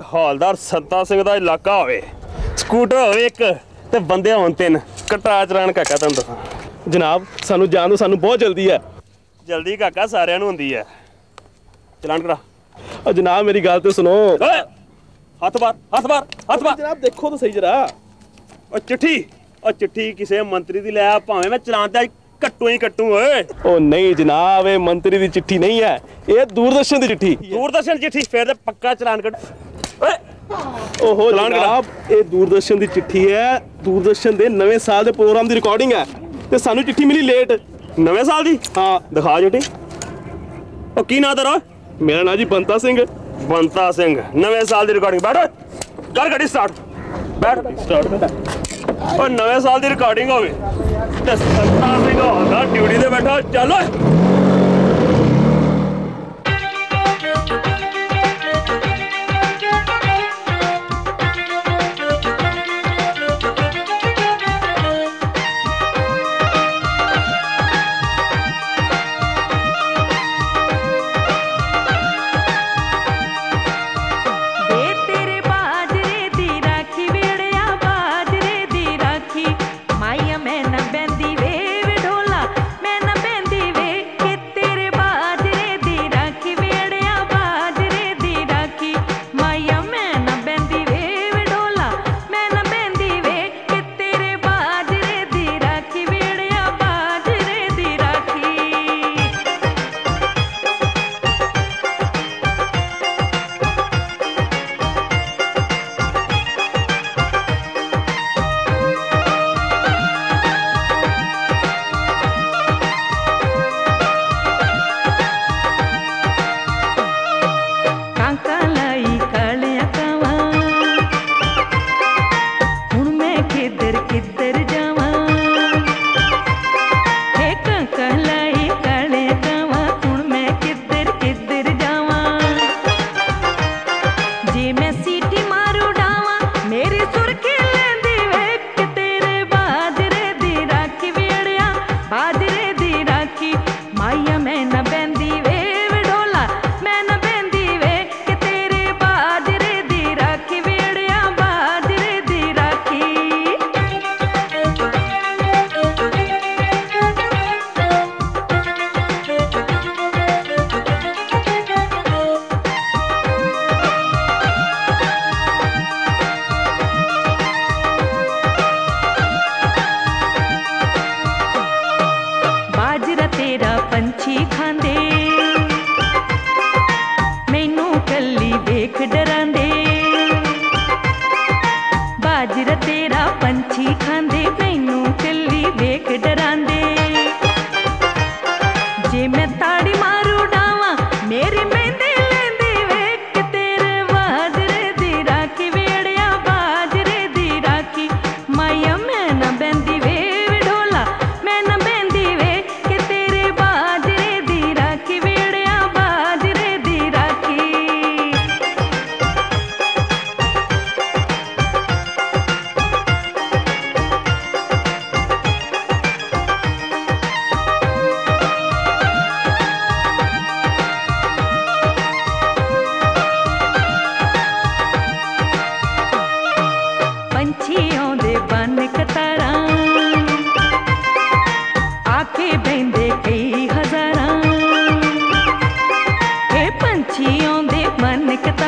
हौलदार सत्ता सिंह का इलाका होवे, स्कूटर होवे एक ते बंदे होण तीन, कट्टा चलान काका तुहानूं दसां। जनाब सानू जान दो, सानू बहुत जल्दी है। जल्दी काका सारिਆਂ ਨੂੰ ਹੁੰਦੀ है। चलान करा। और जनाब मेरी गल तो सुनो। ओए हथ बार हथ बार हथ बार। जनाब देखो तो सही जरा। और चिट्ठी किसी मंत्री दी लै भावें मैं चलान ते कट्टू ही कट्टू। ओए ओ नहीं जनाब, ये मंत्री दी चिट्ठी नहीं है, ये दूरदर्शन दी चिट्ठी। दूरदर्शन चिट्ठी फिर ते पक्का चलान कट। ओए ओहो जनाब, ये दूरदर्शन दी चिट्ठी है, दूरदर्शन दे नवे साल दे प्रोग्राम दी रिकॉर्डिंग है ते सानू चिट्ठी मिली लेट। नवे साल दी? हाँ दिखा चिट्ठी। ओ की नाम तेरा? मेरा नाम जी बंता सिंह। बंता सिंह, नवे साल दी रिकॉर्डिंग। बैठ कर गड्डी स्टार्ट। बैठ स्टार्ट। और नवे साल दी रिकॉर्डिंग होवे ते बंता सिंह होगा ड्यूटी ते बैठा। चलो पंछी आउंदे मन कतारां